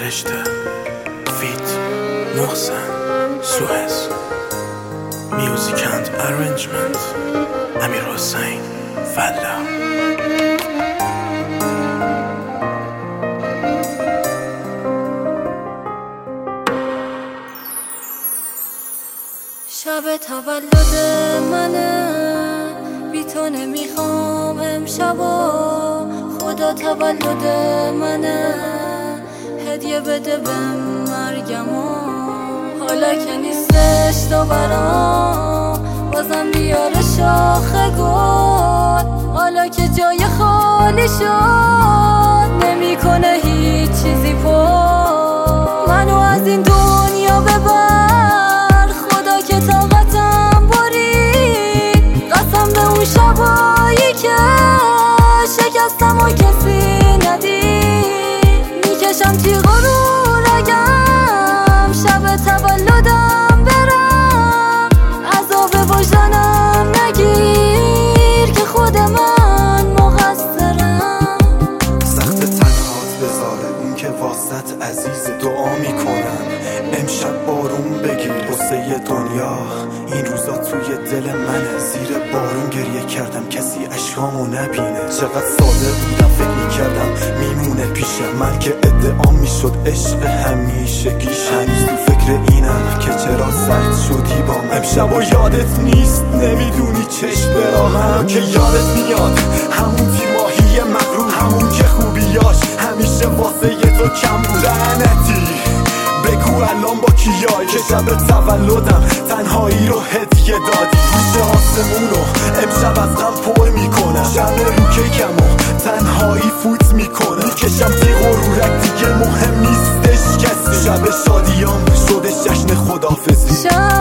فرشته فیت محسن سوئز میوزیک اند ارنجمنت امیر حسین فلا. شب تولد منه، بی تو نمیخوام امشبا. خدا تولد منه، هدیه بده به مرگمو. حالا که نیستش تو برام، بازم بیاره شاخه گل. حالا که جای خالی شد، نمیکنه هیچ چیزی پر. منو از این دنیا ببر، خدا که طاقتم برید. قسم به اون شبایی که شکستم و کسی ندید. میکشم تیغا رو رگم، شب تولدم برم. عذاب وجدانم نگیر که خود من مقصرم. سخت تنهات بذاره اون که واسط عزیز دعا میکنم. امشب بارون بگیر قصه دنیا، این روزا توی دل منه. زیر بارون گریه کردم کسی اشکامو نبینه. چقدر ساده بودم فکر میکردم میمونه پیشم. من که ادعام میشد عشق همیشه گیش. هنوز تو فکر اینم که چرا سرد شدی با من. امشب و یادت نیست نمیدونی چشم براهم که یادت میاد همون تیماهی مغرور. همون که خوبیاش همیشه واسه یه تو کم بود. لعنتی بگو الان با کیایی که شب تولدم تنهایی رو هدیه دادی. گوشه آسمونو امشب از غم پر میکنم. شب رو کیکمو تنهایی فوت میکنم. میکشم تیغ و رورک دیگه مهم نیستش کسی. شب شادیام شده جشن خداحافظی.